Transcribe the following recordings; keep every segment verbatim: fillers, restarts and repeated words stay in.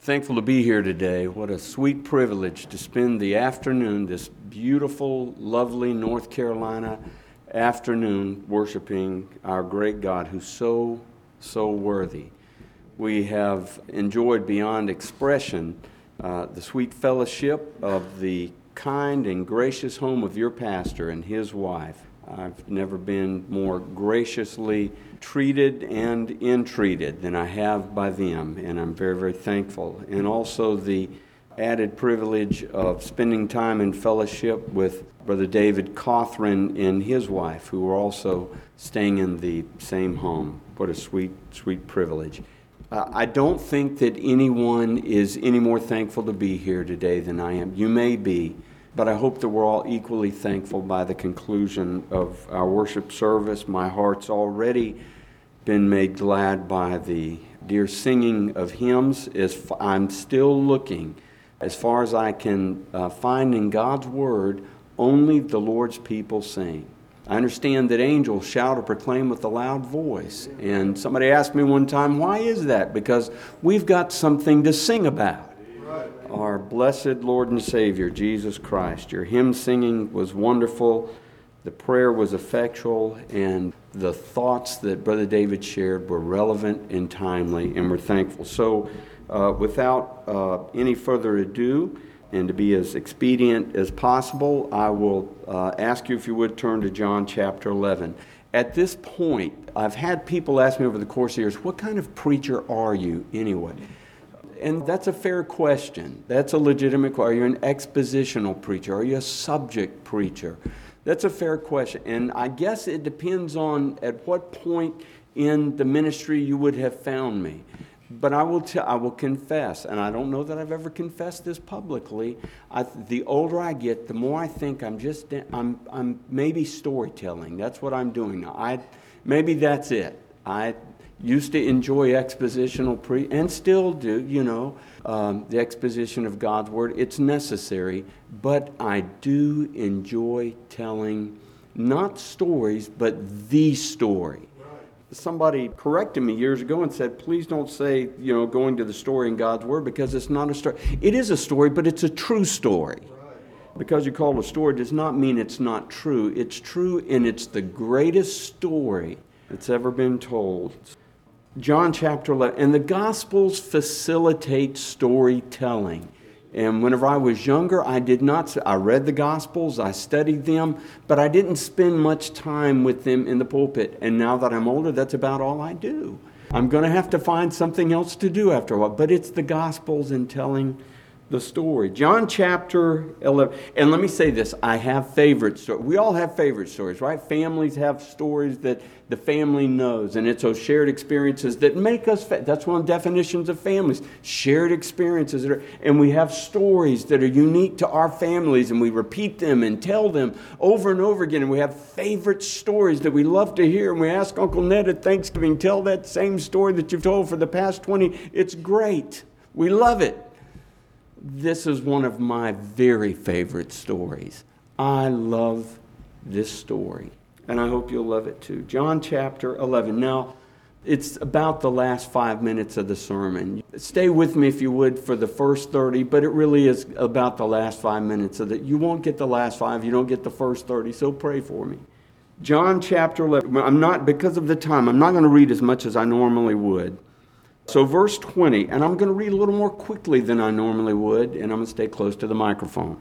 Thankful to be here today. What a sweet privilege to spend the afternoon, this beautiful, lovely North Carolina afternoon, worshiping our great God who's so, so worthy. We have enjoyed beyond expression uh, the sweet fellowship of the kind and gracious home of your pastor and his wife. I've never been more graciously treated and entreated than I have by them, and I'm very, very thankful. And also the added privilege of spending time in fellowship with Brother David Cothran and his wife, who are also staying in the same home. What a sweet, sweet privilege. Uh, I don't think that anyone is any more thankful to be here today than I am. You may be. But I hope that we're all equally thankful by the conclusion of our worship service. My heart's already been made glad by the dear singing of hymns. As I'm still looking, as far as I can uh, find in God's Word, only the Lord's people sing. I understand that angels shout or proclaim with a loud voice. And somebody asked me one time, why is that? Because we've got something to sing about. Our blessed Lord and Savior, Jesus Christ. Your hymn singing was wonderful. The prayer was effectual. And the thoughts that Brother David shared were relevant and timely. And we're thankful. So uh, without uh, any further ado, and to be as expedient as possible, I will uh, ask you if you would turn to John chapter eleven. At this point, I've had people ask me over the course of years, what kind of preacher are you anyway? And that's a fair question. That's a legitimate question. Are you an expositional preacher? Are you a subject preacher? That's a fair question. And I guess it depends on at what point in the ministry you would have found me. But I will tell, I will confess, and I don't know that I've ever confessed this publicly. I, the older I get, the more I think I'm just, I'm, I'm maybe storytelling. That's what I'm doing now. I, maybe that's it. I used to enjoy expositional pre, and still do, you know, um, the exposition of God's Word. It's necessary, but I do enjoy telling not stories, but the story. Somebody corrected me years ago and said, please don't say, you know, going to the story in God's Word, because it's not a story. It is a story, but it's a true story. Because you call it a story does not mean it's not true. It's true, and it's the greatest story that's ever been told. John chapter eleven, and the Gospels facilitate storytelling. And whenever I was younger, I did not, I read the Gospels, I studied them, but I didn't spend much time with them in the pulpit. And now that I'm older, that's about all I do. I'm going to have to find something else to do after a while, but it's the Gospels and telling the story. John chapter eleven, and let me say this, I have favorite stories. We all have favorite stories, right? Families have stories that the family knows, and it's those shared experiences that make us, fa- that's one of the definitions of families, shared experiences. That are, and we have stories that are unique to our families, and we repeat them and tell them over and over again, and we have favorite stories that we love to hear, and we ask Uncle Ned at Thanksgiving, tell that same story that you've told for the past twenty. It's great. We love it. This is one of my very favorite stories. I love this story, and I hope you'll love it too. John chapter eleven. Now, it's about the last five minutes of the sermon. Stay with me if you would for the first thirty, but it really is about the last five minutes of it. You won't get the last five, you don't get the first thirty, so pray for me. John chapter eleven. I'm not, because of the time, I'm not going to read as much as I normally would. So verse twenty, and I'm going to read a little more quickly than I normally would, and I'm going to stay close to the microphone.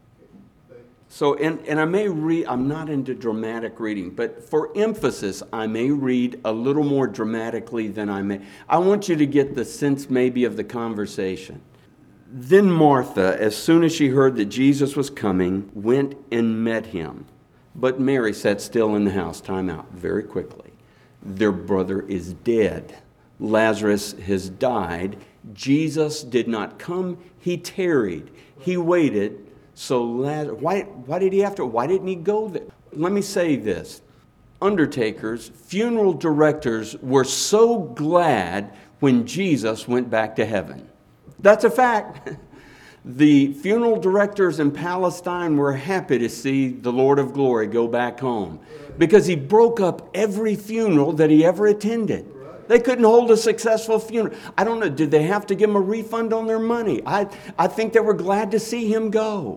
So, and, and I may read, I'm not into dramatic reading, but for emphasis, I may read a little more dramatically than I may. I want you to get the sense maybe of the conversation. Then Martha, as soon as she heard that Jesus was coming, went and met him. But Mary sat still in the house. Time out very quickly. Their brother is dead. Lazarus has died. Jesus did not come. He tarried. He waited. So Lazarus, why, why did he have to? Why didn't he go there? Let me say this. Undertakers, funeral directors were so glad when Jesus went back to heaven. That's a fact. The funeral directors in Palestine were happy to see the Lord of Glory go back home because he broke up every funeral that he ever attended. They couldn't hold a successful funeral. I don't know, did they have to give him a refund on their money? I, I think they were glad to see him go.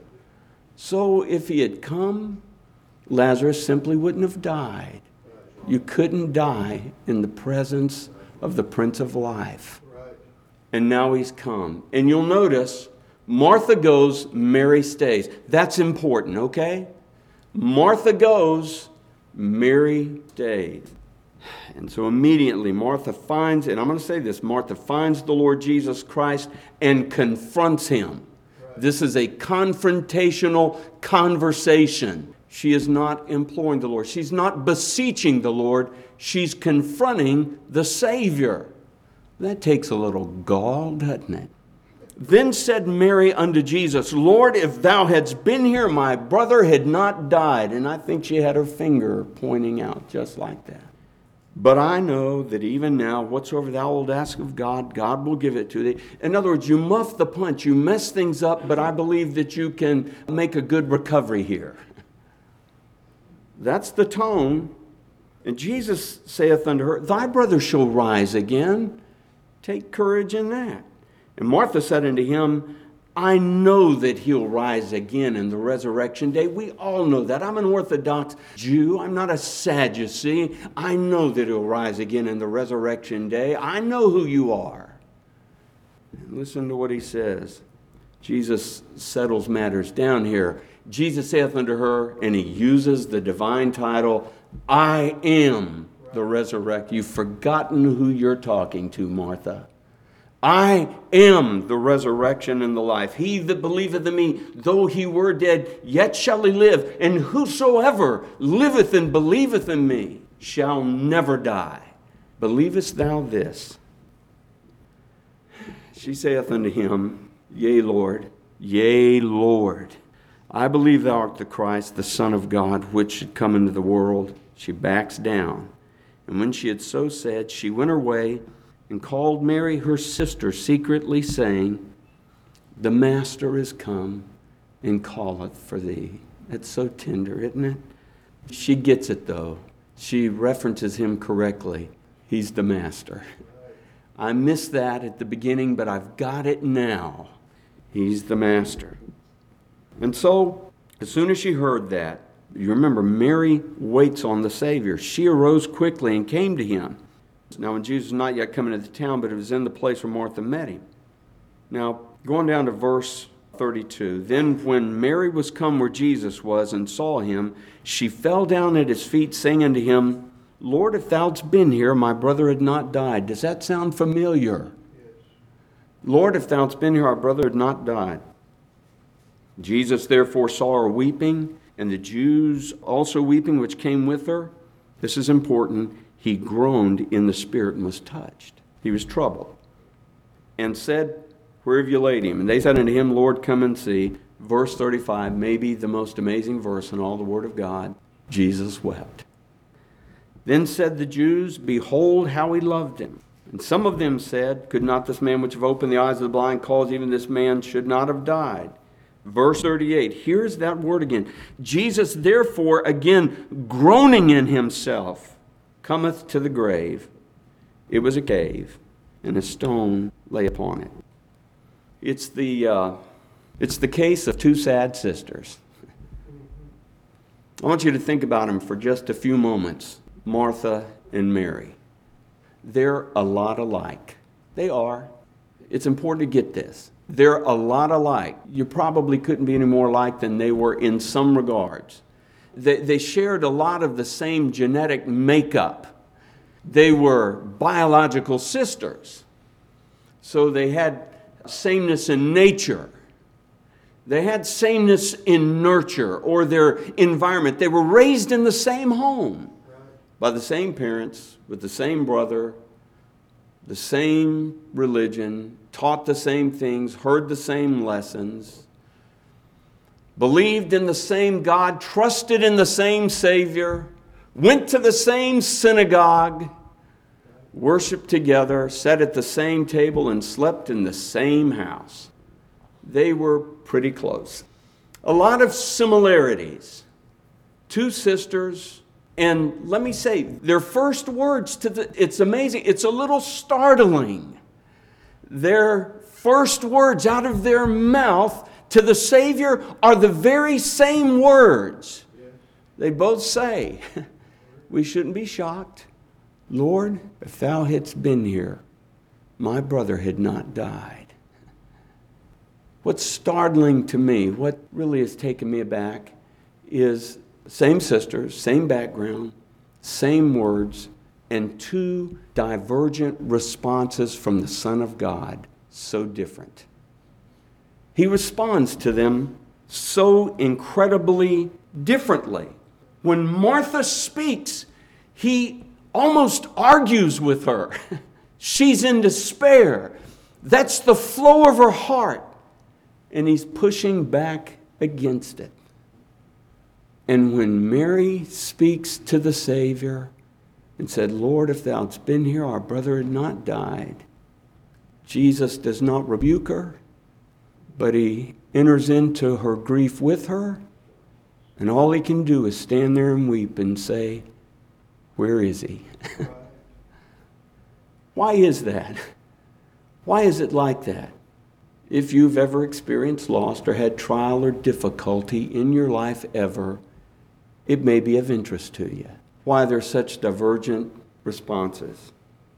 So if he had come, Lazarus simply wouldn't have died. You couldn't die in the presence of the Prince of Life. And now he's come. And you'll notice, Martha goes, Mary stays. That's important, okay? Martha goes, Mary stays. And so immediately Martha finds, and I'm going to say this, Martha finds the Lord Jesus Christ and confronts him. This is a confrontational conversation. She is not imploring the Lord. She's not beseeching the Lord. She's confronting the Savior. That takes a little gall, doesn't it? Then said Mary unto Jesus, Lord, if thou hadst been here, my brother had not died. And I think she had her finger pointing out just like that. But I know that even now, whatsoever thou wilt ask of God, God will give it to thee. In other words, you muff the punch, you mess things up, but I believe that you can make a good recovery here. That's the tone. And Jesus saith unto her, Thy brother shall rise again. Take courage in that. And Martha said unto him, I know that he'll rise again in the resurrection day. We all know that. I'm an Orthodox Jew. I'm not a Sadducee. I know that he'll rise again in the resurrection day. I know who you are. And listen to what he says. Jesus settles matters down here. Jesus saith unto her, and he uses the divine title, I am the resurrection. You've forgotten who you're talking to, Martha. I am the resurrection and the life. He that believeth in me, though he were dead, yet shall he live. And whosoever liveth and believeth in me shall never die. Believest thou this? She saith unto him, Yea, Lord, yea, Lord. I believe thou art the Christ, the Son of God, which should come into the world. She backs down. And when she had so said, she went her way, and called Mary her sister secretly, saying, The Master is come and calleth for thee. It's so tender, isn't it? She gets it, though. She references him correctly. He's the Master. I missed that at the beginning, but I've got it now. He's the Master. And so, as soon as she heard that, you remember, Mary waits on the Savior. She arose quickly and came to him. Now, when Jesus was not yet come into the town, but it was in the place where Martha met him. Now, going down to verse thirty-two. Then when Mary was come where Jesus was and saw him, she fell down at his feet, saying unto him, Lord, if thou'dst been here, my brother had not died. Does that sound familiar? Yes. Lord, if thou'dst been here, our brother had not died. Jesus therefore saw her weeping, and the Jews also weeping, which came with her. This is important. He groaned in the spirit and was touched. He was troubled. And said, Where have you laid him? And they said unto him, Lord, come and see. Verse thirty-five, maybe the most amazing verse in all the Word of God. Jesus wept. Then said the Jews, Behold how he loved him. And some of them said, Could not this man which have opened the eyes of the blind cause even this man should not have died? Verse thirty-eight, here's that word again. Jesus therefore, again, groaning in himself, cometh to the grave. It was a cave, and a stone lay upon it. It's the, uh, it's the case of two sad sisters. I want you to think about them for just a few moments. Martha and Mary. They're a lot alike. They are. It's important to get this. They're a lot alike. You probably couldn't be any more alike than they were in some regards. They, they shared a lot of the same genetic makeup. They were biological sisters. So they had sameness in nature. They had sameness in nurture or their environment. They were raised in the same home by the same parents, with the same brother, the same religion, taught the same things, heard the same lessons, believed in the same God, trusted in the same Savior, went to the same synagogue, worshiped together, sat at the same table, and slept in the same house. They were pretty close. A lot of similarities. Two sisters, And let me say, their first words to the, it's amazing, it's a little startling. Their first words out of their mouth to the Savior are the very same words. They both say, we shouldn't be shocked. Lord, if thou hadst been here, my brother had not died. What's startling to me, what really has taken me aback, is same sisters, same background, same words, and two divergent responses from the Son of God, so different. He responds to them so incredibly differently. When Martha speaks, he almost argues with her. She's in despair. That's the flow of her heart. And he's pushing back against it. And when Mary speaks to the Savior and said, Lord, if thou hadst been here, our brother had not died. Jesus does not rebuke her, but he enters into her grief with her. And all he can do is stand there and weep and say, where is he? Why is that? Why is it like that? If you've ever experienced loss or had trial or difficulty in your life ever, it may be of interest to you. Why there's such divergent responses.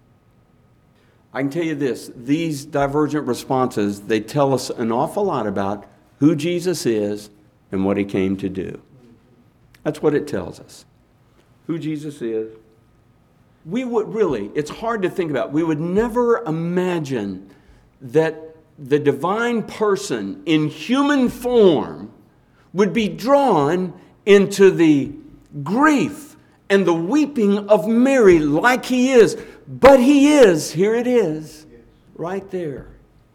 I can tell you this, these divergent responses, they tell us an awful lot about who Jesus is and what he came to do. That's what it tells us. Who Jesus is. We would really, it's hard to think about, we would never imagine that the divine person in human form would be drawn into the grief and the weeping of Mary like he is. But he is, here it is, right there.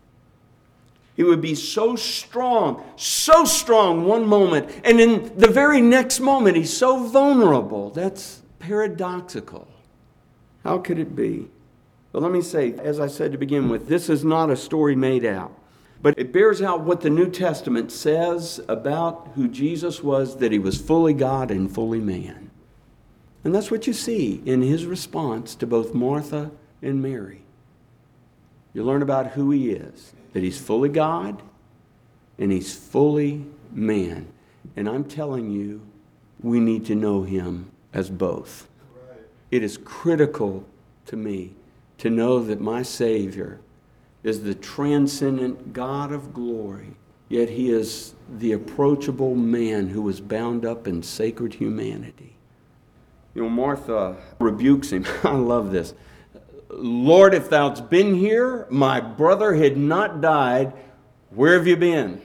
He would be so strong, so strong one moment, and in the very next moment he's so vulnerable. That's paradoxical. How could it be? Well, let me say, as I said to begin with, this is not a story made out. But it bears out what the New Testament says about who Jesus was, that he was fully God and fully man. And that's what you see in his response to both Martha and Mary. You learn about who he is, that he's fully God and he's fully man. And I'm telling you, we need to know him as both. Right. It is critical to me to know that my Savior is the transcendent God of glory, yet he is the approachable man who was bound up in sacred humanity. You know, Martha rebukes him. I love this. Lord, if thou hadst been here, my brother had not died. Where have you been?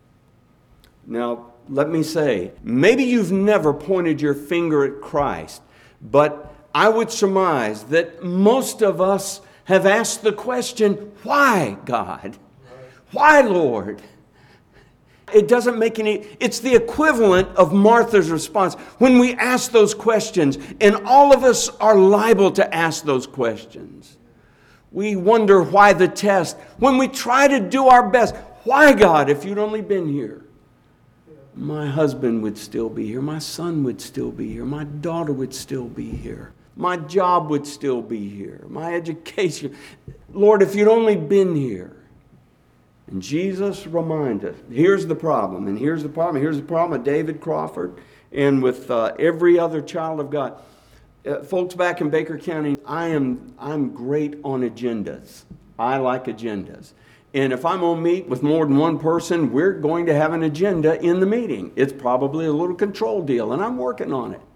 Now, let me say, maybe you've never pointed your finger at Christ, but I would surmise that most of us have asked the question, why, God? Why, Lord? It doesn't make any, it's the equivalent of Martha's response. When we ask those questions, and all of us are liable to ask those questions. We wonder why the test. When we try to do our best, why, God, if you'd only been here? My husband would still be here. My son would still be here. My daughter would still be here. My job would still be here. My education. Lord, if you'd only been here. And Jesus reminds us, here's the problem, and here's the problem, here's the problem with David Crawford and with uh, every other child of God. Uh, folks back in Baker County, I am I'm great on agendas. I like agendas. And if I'm going to meet with more than one person, we're going to have an agenda in the meeting. It's probably a little control deal, and I'm working on it.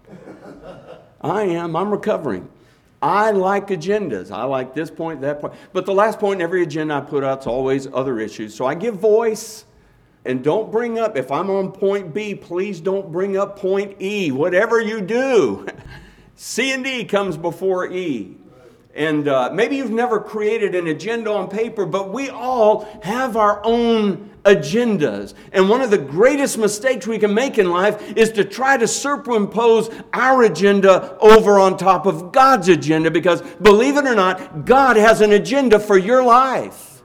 I am. I'm recovering. I like agendas. I like this point, that point. But the last point in every agenda I put out is always other issues. So I give voice, and don't bring up, if I'm on point B, please don't bring up point E. Whatever you do, C and D comes before E. And uh, maybe you've never created an agenda on paper, but we all have our own agendas. And one of the greatest mistakes we can make in life is to try to superimpose our agenda over on top of God's agenda, because believe it or not, God has an agenda for your life.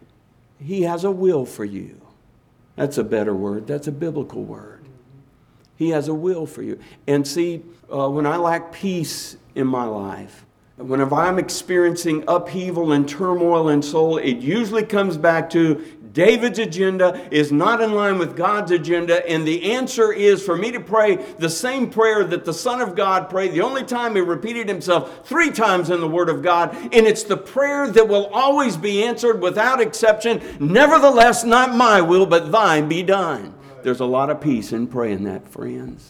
He has a will for you. That's a better word. That's a biblical word. He has a will for you. And see, uh, when I lack peace in my life, whenever I'm experiencing upheaval and turmoil in soul, it usually comes back to David's agenda is not in line with God's agenda, and the answer is for me to pray the same prayer that the Son of God prayed. The only time he repeated himself three times in the Word of God, and it's the prayer that will always be answered without exception. Nevertheless, not my will, but thine be done. There's a lot of peace in praying that, friends.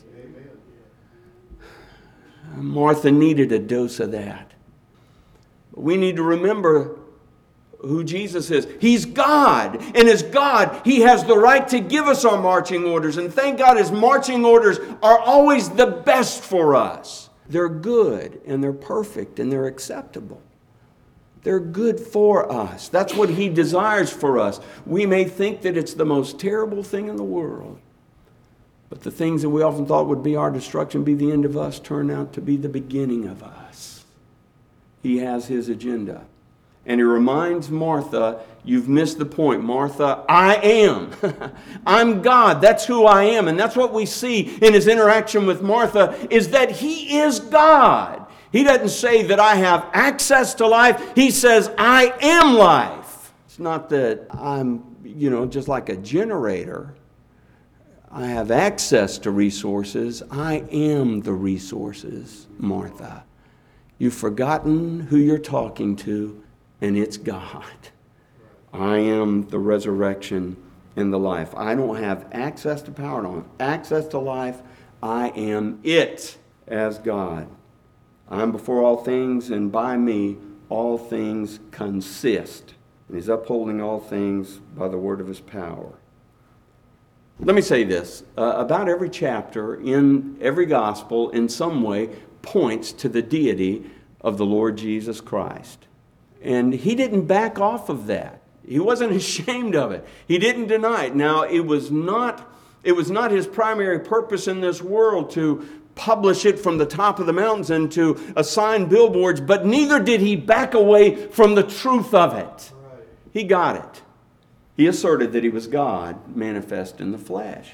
Martha needed a dose of that. We need to remember who Jesus is. He's God. And as God, He has the right to give us our marching orders. And thank God His marching orders are always the best for us. They're good and they're perfect and they're acceptable. They're good for us. That's what He desires for us. We may think that it's the most terrible thing in the world. But the things that we often thought would be our destruction, be the end of us, turn out to be the beginning of us. He has His agenda. And He reminds Martha, you've missed the point. Martha, I am. I'm God. That's who I am. And that's what we see in His interaction with Martha, is that He is God. He doesn't say that I have access to life. He says, I am life. It's not that I'm, you know, just like a generator. I have access to resources. I am the resources, Martha. You've forgotten who you're talking to. And it's God. I am the resurrection and the life. I don't have access to power. I don't have access to life. I am it as God. I'm before all things, and by me all things consist. And He's upholding all things by the word of His power. Let me say this. Uh, about every chapter in every gospel in some way points to the deity of the Lord Jesus Christ. And He didn't back off of that. He wasn't ashamed of it. He didn't deny it. Now, it was not, it was not His primary purpose in this world to publish it from the top of the mountains and to assign billboards, but neither did He back away from the truth of it. He got it. He asserted that He was God manifest in the flesh.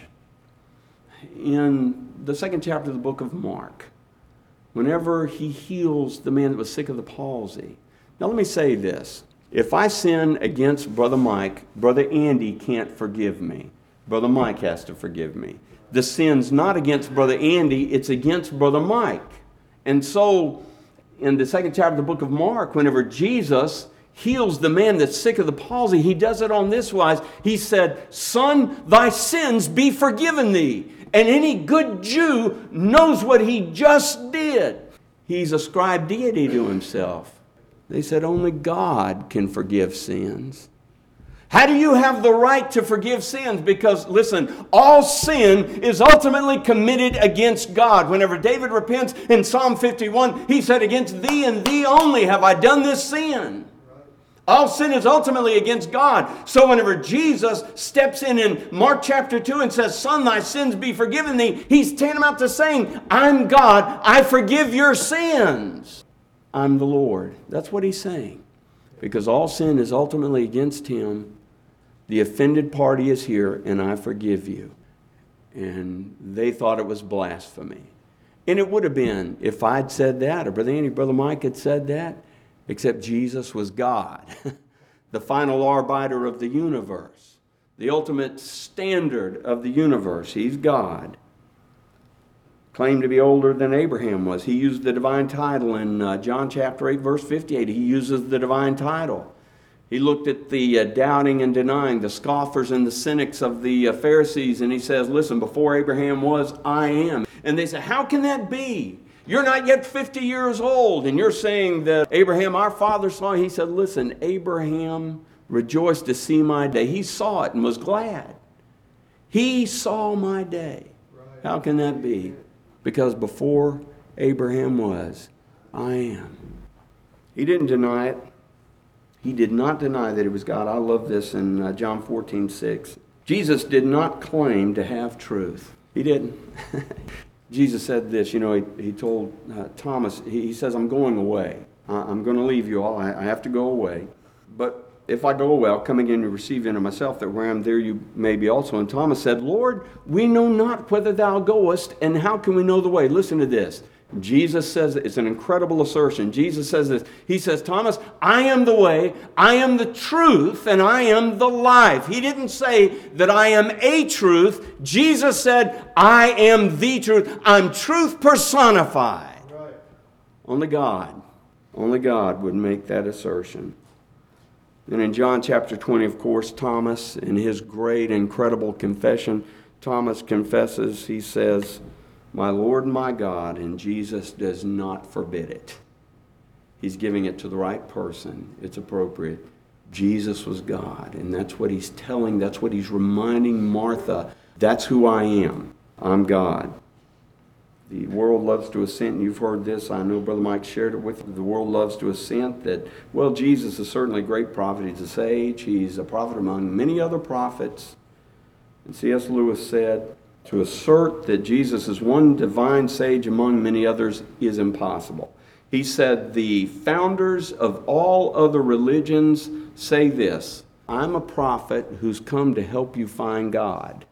In the second chapter of the book of Mark, whenever He heals the man that was sick of the palsy. Now let me say this. If I sin against Brother Mike, Brother Andy can't forgive me. Brother Mike has to forgive me. The sin's not against Brother Andy, it's against Brother Mike. And so, in the second chapter of the book of Mark, whenever Jesus heals the man that's sick of the palsy, He does it on this wise. He said, Son, thy sins be forgiven thee. And any good Jew knows what He just did. He's ascribed deity to Himself. They said only God can forgive sins. How do you have the right to forgive sins? Because, listen, all sin is ultimately committed against God. Whenever David repents in Psalm fifty-one, he said, against thee and thee only have I done this sin. All sin is ultimately against God. So whenever Jesus steps in in Mark chapter two and says, Son, thy sins be forgiven thee, He's tantamount to saying, I'm God, I forgive your sins. I'm the Lord. That's what He's saying. Because all sin is ultimately against Him. The offended party is here, and I forgive you. And they thought it was blasphemy. And it would have been if I'd said that, or Brother Andy, Brother Mike had said that, except Jesus was God, the final arbiter of the universe, the ultimate standard of the universe. He's God. Claimed to be older than Abraham was. He used the divine title in uh, John chapter eight, verse fifty-eight. He uses the divine title. He looked at the uh, doubting and denying, the scoffers and the cynics of the uh, Pharisees, and He says, listen, before Abraham was, I am. And they say, how can that be? You're not yet fifty years old, and you're saying that Abraham, our father, saw. He said, listen, Abraham rejoiced to see my day. He saw it and was glad. He saw my day. How can that be? Because before Abraham was, I am. He didn't deny it. He did not deny that He was God. I love this in uh, John fourteen six. Jesus did not claim to have truth. He didn't. Jesus said this, you know, he, he told uh, Thomas, he, he says, I'm going away. I, I'm going to leave you all. I, I have to go away. But if I go away, I'll come again and receive you unto myself, that where I am, there you may be also. And Thomas said, Lord, we know not whither thou goest, and how can we know the way? Listen to this. Jesus says, it's an incredible assertion. Jesus says this. He says, Thomas, I am the way, I am the truth, and I am the life. He didn't say that I am a truth. Jesus said, I am the truth. I'm truth personified. Right. Only God, only God would make that assertion. And in John chapter twenty, of course, Thomas, in his great, incredible confession, Thomas confesses, he says, my Lord and my God, and Jesus does not forbid it. He's giving it to the right person. It's appropriate. Jesus was God, and that's what he's telling, that's what he's reminding Martha. That's who I am. I'm God. The world loves to assent, and you've heard this. I know Brother Mike shared it with you. The world loves to assent that, well, Jesus is certainly a great prophet. He's a sage. He's a prophet among many other prophets. And C S Lewis said, to assert that Jesus is one divine sage among many others is impossible. He said, the founders of all other religions say this, I'm a prophet who's come to help you find God.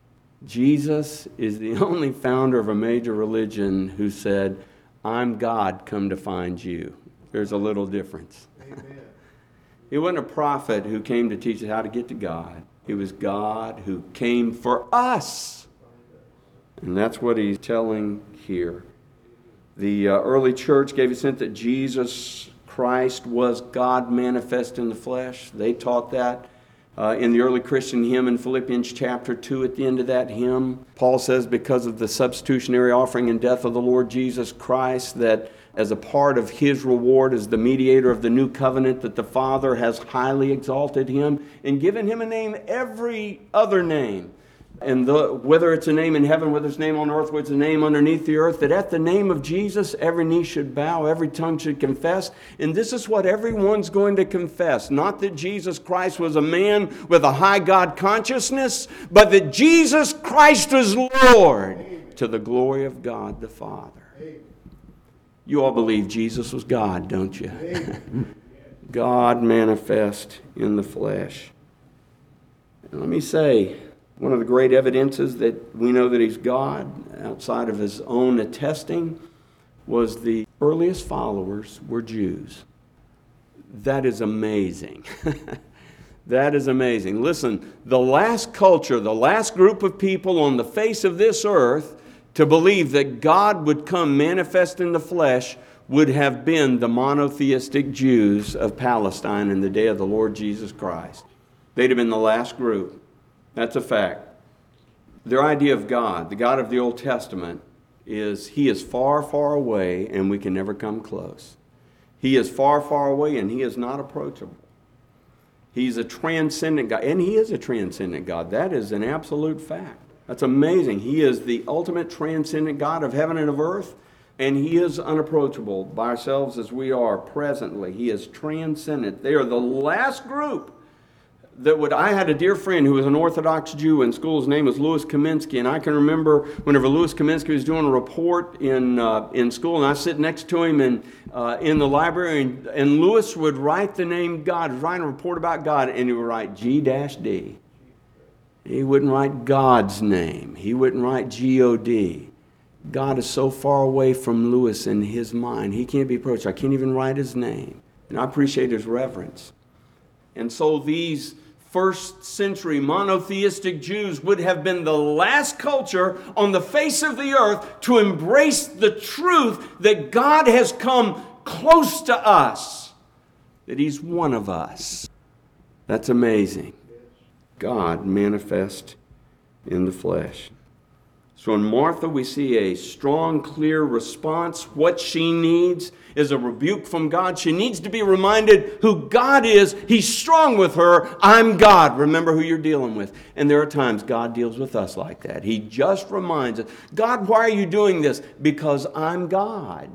Jesus is the only founder of a major religion who said, I'm God come to find you. There's a little difference. Amen. He wasn't a prophet who came to teach us how to get to God. He was God who came for us. And that's what he's telling here. The uh, early church gave assent that Jesus Christ was God manifest in the flesh. They taught that. Uh, in the early Christian hymn in Philippians chapter two, at the end of that hymn, Paul says, because of the substitutionary offering and death of the Lord Jesus Christ, that as a part of his reward as the mediator of the new covenant, that the Father has highly exalted him and given him a name every other name. And the, whether it's a name in heaven, whether it's a name on earth, whether it's a name underneath the earth, that at the name of Jesus, every knee should bow, every tongue should confess. And this is what everyone's going to confess. Not that Jesus Christ was a man with a high God consciousness, but that Jesus Christ is Lord. Amen. To the glory of God the Father. Amen. You all believe Jesus was God, don't you? God manifest in the flesh. And let me say, one of the great evidences that we know that he's God, outside of his own attesting, was the earliest followers were Jews. That is amazing. That is amazing. Listen, the last culture, the last group of people on the face of this earth to believe that God would come manifest in the flesh would have been the monotheistic Jews of Palestine in the day of the Lord Jesus Christ. They'd have been the last group. That's a fact. Their idea of God, the God of the Old Testament, is he is far, far away and we can never come close. He is far, far away and he is not approachable. He's a transcendent God, and he is a transcendent God. That is an absolute fact. That's amazing. He is the ultimate transcendent God of heaven and of earth, and he is unapproachable by ourselves as we are presently. He is transcendent. They are the last group that would, I had a dear friend who was an Orthodox Jew in school. His name was Louis Kaminsky, and I can remember whenever Louis Kaminsky was doing a report in uh, in school, and I sit next to him in uh, in the library, and, and Louis would write the name God, write a report about God, and he would write G D. He wouldn't write God's name. He wouldn't write G O D. God is so far away from Louis in his mind. He can't be approached. I can't even write his name. And I appreciate his reverence. And so these first century monotheistic Jews would have been the last culture on the face of the earth to embrace the truth that God has come close to us, that he's one of us. That's amazing. God manifest in the flesh. So in Martha, we see a strong, clear response. What she needs is a rebuke from God. She needs to be reminded who God is. He's strong with her. I'm God. Remember who you're dealing with. And there are times God deals with us like that. He just reminds us, God, why are you doing this? Because I'm God.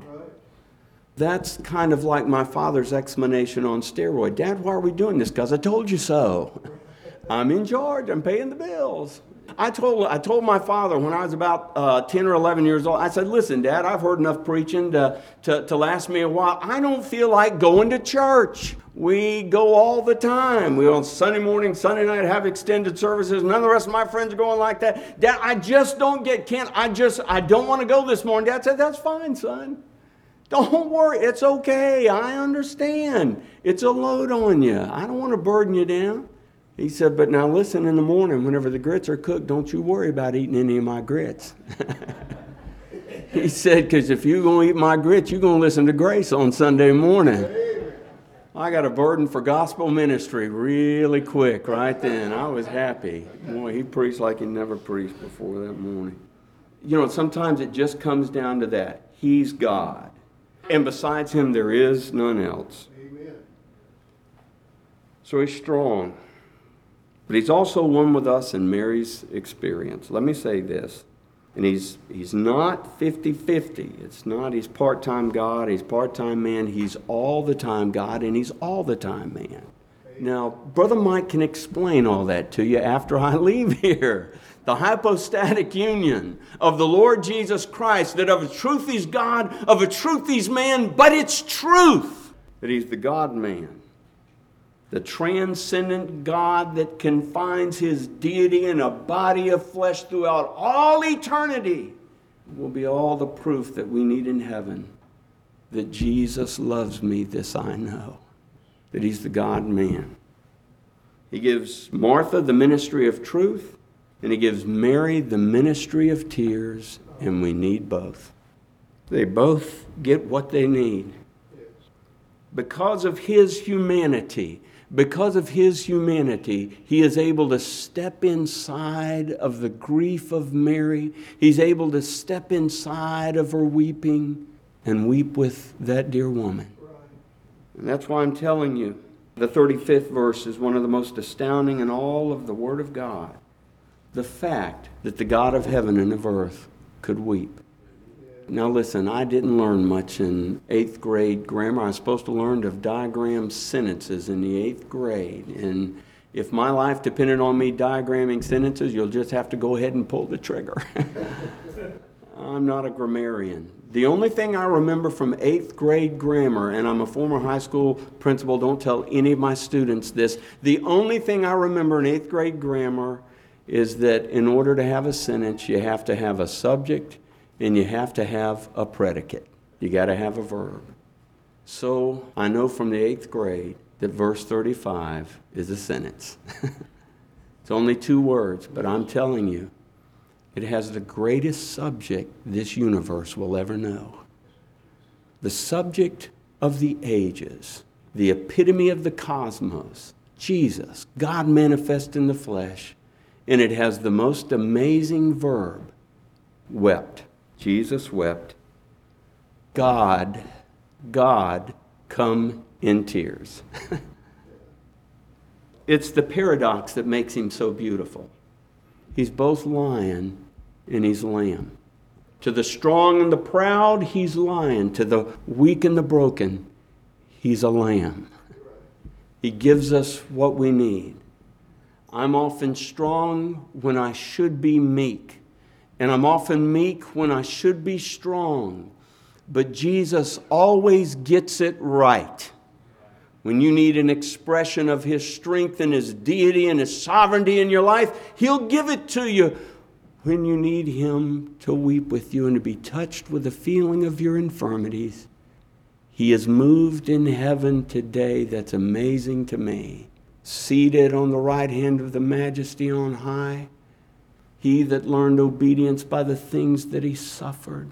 That's kind of like my father's explanation on steroid. Dad, why are we doing this? Because I told you so. I'm in charge. I'm paying the bills. I told I told my father when I was about uh, ten or eleven years old, I said, listen, Dad, I've heard enough preaching to, to, to last me a while. I don't feel like going to church. We go all the time. We on Sunday morning, Sunday night have extended services. None of the rest of my friends are going like that. Dad, I just don't get, Kent, I just, I don't want to go this morning. Dad said, that's fine, son. Don't worry. It's okay. I understand. It's a load on you. I don't want to burden you down. He said, but now listen, in the morning, whenever the grits are cooked, don't you worry about eating any of my grits. He said, because if you're going to eat my grits, you're going to listen to Grace on Sunday morning. I got a burden for gospel ministry really quick right then. I was happy. Boy, he preached like he never preached before that morning. You know, sometimes it just comes down to that. He's God. And besides him, there is none else. Amen. So he's strong. But he's also one with us in Mary's experience. Let me say this. And he's he's not fifty-fifty. It's not he's part-time God, he's part-time man. He's all the time God, and he's all the time man. Now, Brother Mike can explain all that to you after I leave here. The hypostatic union of the Lord Jesus Christ, that of a truth he's God, of a truth he's man, but it's truth that he's the God-man. The transcendent God that confines his deity in a body of flesh throughout all eternity will be all the proof that we need in heaven that Jesus loves me, this I know, that he's the God-man. He gives Martha the ministry of truth, and he gives Mary the ministry of tears, and we need both. They both get what they need. Because of his humanity, Because of his humanity, he is able to step inside of the grief of Mary. He's able to step inside of her weeping and weep with that dear woman. And that's why I'm telling you, the thirty-fifth verse is one of the most astounding in all of the Word of God. The fact that the God of heaven and of earth could weep. Now listen, I didn't learn much in eighth grade grammar. I was supposed to learn to diagram sentences in the eighth grade. And if my life depended on me diagramming sentences, you'll just have to go ahead and pull the trigger. I'm not a grammarian. The only thing I remember from eighth grade grammar, and I'm a former high school principal, don't tell any of my students this, the only thing I remember in eighth grade grammar is that in order to have a sentence, you have to have a subject, and you have to have a predicate. You got to have a verb. So I know from the eighth grade that verse thirty-five is a sentence. It's only two words, but I'm telling you, it has the greatest subject this universe will ever know. The subject of the ages, the epitome of the cosmos, Jesus, God manifest in the flesh, and it has the most amazing verb, wept. Jesus wept. God, God come in tears. It's the paradox that makes him so beautiful. He's both lion and he's lamb. To the strong and the proud, he's lion. To the weak and the broken, he's a lamb. He gives us what we need. I'm often strong when I should be meek. And I'm often meek when I should be strong. But Jesus always gets it right. When you need an expression of his strength and his deity and his sovereignty in your life, he'll give it to you. When you need him to weep with you and to be touched with the feeling of your infirmities, he is moved in heaven today. That's amazing to me. Seated on the right hand of the majesty on high. He that learned obedience by the things that he suffered.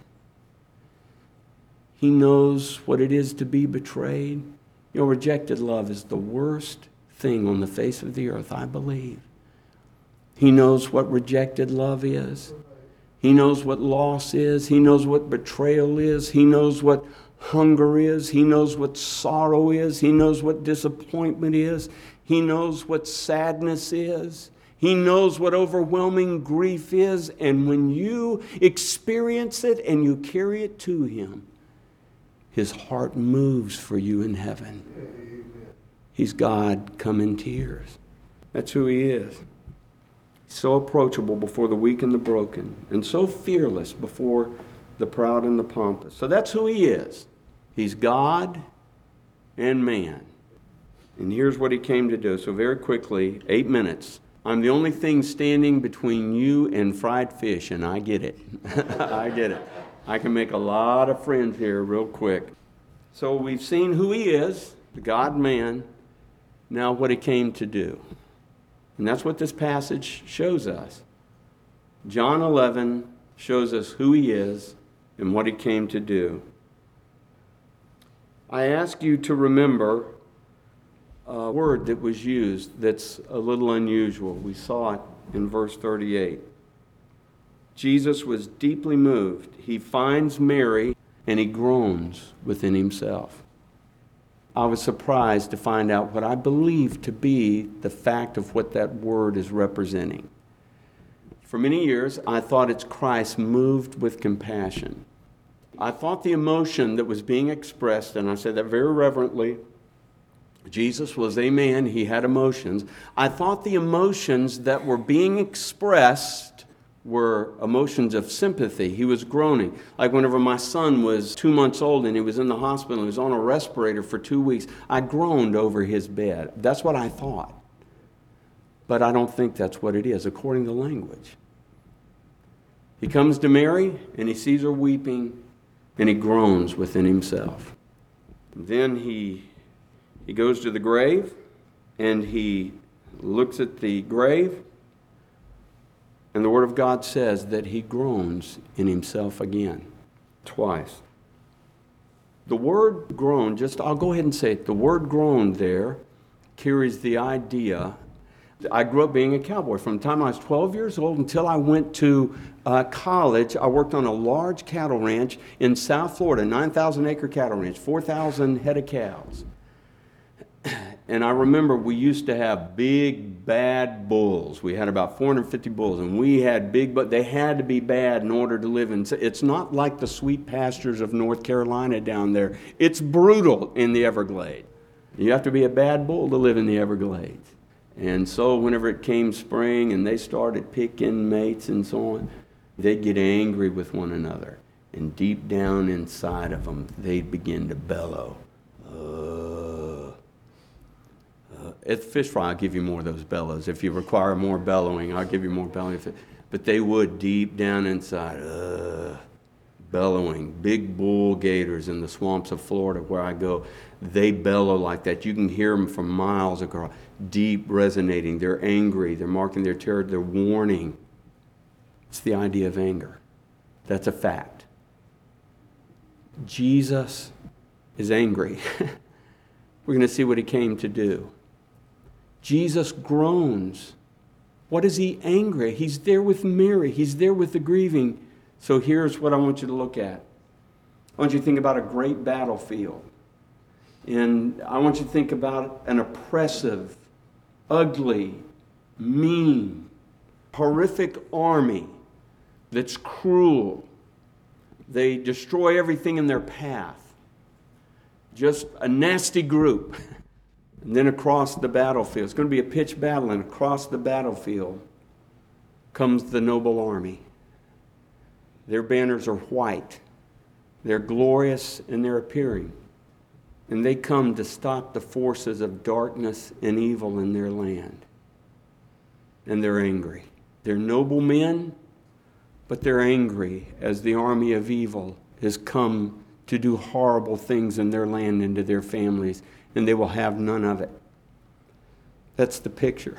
He knows what it is to be betrayed. You know, rejected love is the worst thing on the face of the earth, I believe. He knows what rejected love is. He knows what loss is. He knows what betrayal is. He knows what hunger is. He knows what sorrow is. He knows what disappointment is. He knows what sadness is. He knows what overwhelming grief is, and when you experience it and you carry it to him, his heart moves for you in heaven. He's God come in tears. That's who he is. He's so approachable before the weak and the broken, and so fearless before the proud and the pompous. So that's who he is. He's God and man. And here's what he came to do. So very quickly, eight minutes. I'm the only thing standing between you and fried fish, and I get it. I get it. I can make a lot of friends here real quick. So we've seen who he is, the God-man, now what he came to do. And that's what this passage shows us. John eleven shows us who he is and what he came to do. I ask you to remember a word that was used that's a little unusual. We saw it in verse thirty-eight. Jesus was deeply moved. He finds Mary and he groans within himself. I was surprised to find out what I believe to be the fact of what that word is representing. For many years, I thought it's Christ moved with compassion. I thought the emotion that was being expressed, and I said that very reverently, Jesus was a man, he had emotions. I thought the emotions that were being expressed were emotions of sympathy. He was groaning. Like whenever my son was two months old and he was in the hospital, he was on a respirator for two weeks, I groaned over his bed. That's what I thought. But I don't think that's what it is, according to language. He comes to Mary and he sees her weeping and he groans within himself. Then he He goes to the grave, and he looks at the grave, and the Word of God says that he groans in himself again, twice. The word groan, just, I'll go ahead and say it, the word groan there carries the idea. I grew up being a cowboy. From the time I was twelve years old until I went to uh, college, I worked on a large cattle ranch in South Florida, nine thousand acre cattle ranch, four thousand head of cows. And I remember we used to have big, bad bulls. We had about four hundred fifty bulls, and we had big, but they had to be bad in order to live in. It's not like the sweet pastures of North Carolina down there. It's brutal in the Everglades. You have to be a bad bull to live in the Everglades. And so whenever it came spring and they started picking mates and so on, they'd get angry with one another. And deep down inside of them, they'd begin to bellow. Uh, uh, at Fish Fry, I'll give you more of those bellows. If you require more bellowing, I'll give you more bellowing. But they would deep down inside, uh, bellowing. Big bull gators in the swamps of Florida where I go, they bellow like that. You can hear them from miles across, deep resonating. They're angry. They're marking their territory. They're warning. It's the idea of anger. That's a fact. Jesus is angry. We're going to see what he came to do. Jesus groans. What is he angry? He's there with Mary. He's there with the grieving. So here's what I want you to look at. I want you to think about a great battlefield. And I want you to think about an oppressive, ugly, mean, horrific army that's cruel. They destroy everything in their path. Just a nasty group. And then across the battlefield, it's going to be a pitched battle, and across the battlefield comes the noble army. Their banners are white. They're glorious in their appearing. And they come to stop the forces of darkness and evil in their land. And they're angry. They're noble men, but they're angry as the army of evil has come to do horrible things in their land and to their families, and they will have none of it. That's the picture.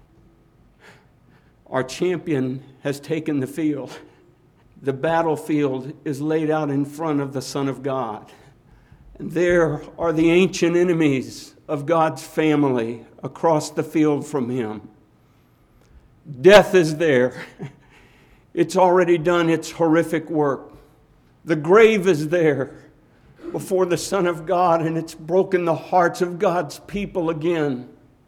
Our champion has taken the field. The battlefield is laid out in front of the Son of God. And there are the ancient enemies of God's family across the field from him. Death is there. It's already done its horrific work. The grave is there before the Son of God, and it's broken the hearts of God's people again.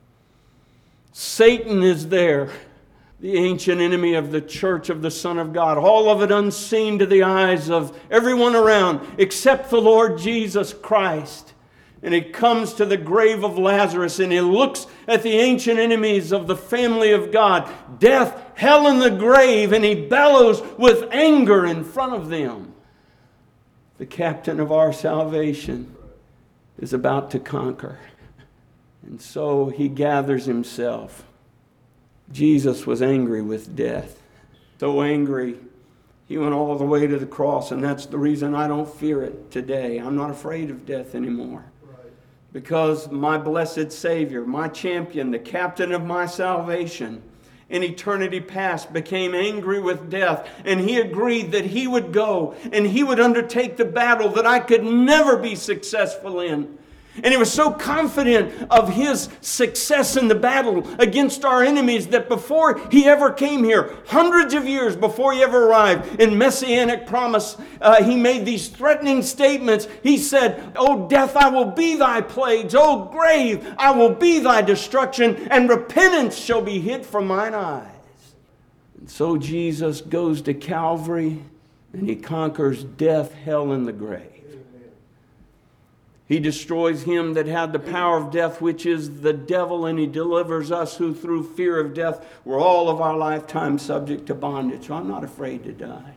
Satan is there, the ancient enemy of the church of the Son of God, all of it unseen to the eyes of everyone around except the Lord Jesus Christ. And he comes to the grave of Lazarus and he looks at the ancient enemies of the family of God, death, hell, and the grave, and he bellows with anger in front of them. The captain of our salvation is about to conquer. And so he gathers himself. Jesus was angry with death. So angry, he went all the way to the cross, and that's the reason I don't fear it today. I'm not afraid of death anymore. Because my blessed Savior, my champion, the captain of my salvation, in eternity past became angry with death, and he agreed that he would go and he would undertake the battle that I could never be successful in. And he was so confident of his success in the battle against our enemies that before he ever came here, hundreds of years before he ever arrived in Messianic promise, uh, he made these threatening statements. He said, "O death, I will be thy plagues. O grave, I will be thy destruction, and repentance shall be hid from mine eyes." And so Jesus goes to Calvary and he conquers death, hell, and the grave. He destroys him that had the power of death, which is the devil, and he delivers us who through fear of death were all of our lifetime subject to bondage. So I'm not afraid to die.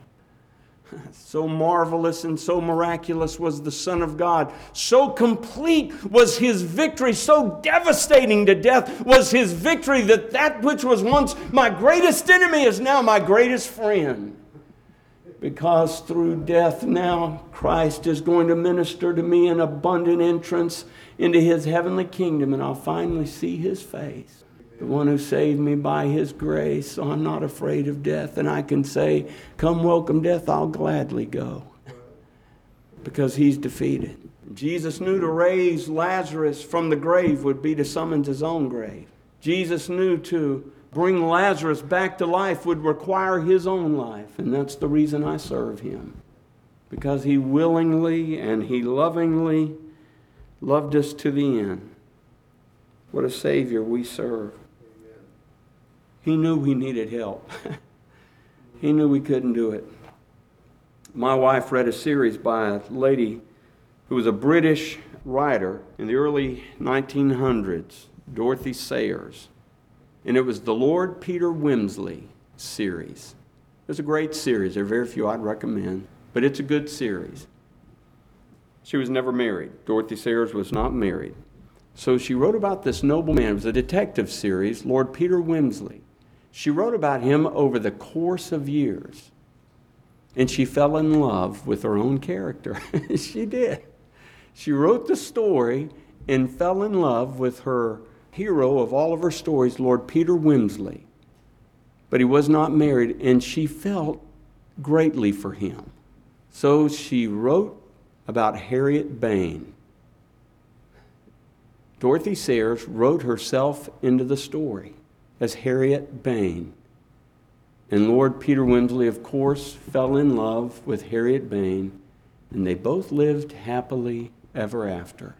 So marvelous and so miraculous was the Son of God. So complete was his victory. So devastating to death was his victory that that which was once my greatest enemy is now my greatest friend. Because through death now Christ is going to minister to me an abundant entrance into his heavenly kingdom, and I'll finally see his face. The one who saved me by his grace, so I'm not afraid of death. And I can say, "Come welcome death, I'll gladly go." Because he's defeated. Jesus knew to raise Lazarus from the grave would be to summons his own grave. Jesus knew to bring Lazarus back to life would require his own life. And that's the reason I serve him. Because he willingly and he lovingly loved us to the end. What a Savior we serve. He knew we needed help. He knew we couldn't do it. My wife read a series by a lady who was a British writer in the early nineteen hundreds, Dorothy Sayers. And it was the Lord Peter Wimsey series. It was a great series. There are very few I'd recommend, but it's a good series. She was never married. Dorothy Sayers was not married. So she wrote about this nobleman. It was a detective series, Lord Peter Wimsey. She wrote about him over the course of years. And she fell in love with her own character. She did. She wrote the story and fell in love with her hero of all of her stories, Lord Peter Wimsey. But he was not married, and she felt greatly for him. So she wrote about Harriet Bain. Dorothy Sayers wrote herself into the story as Harriet Bain. And Lord Peter Wimsey, of course, fell in love with Harriet Bain, and they both lived happily ever after.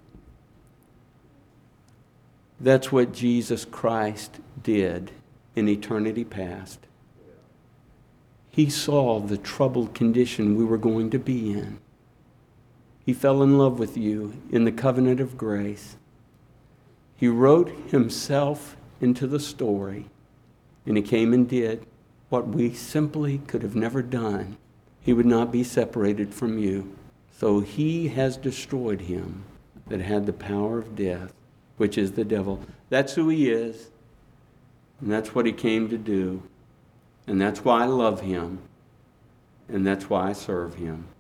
That's what Jesus Christ did in eternity past. He saw the troubled condition we were going to be in. He fell in love with you in the covenant of grace. He wrote himself into the story, and he came and did what we simply could have never done. He would not be separated from you. So he has destroyed him that had the power of death, which is the devil. That's who he is, and that's what he came to do, and that's why I love him, and that's why I serve him.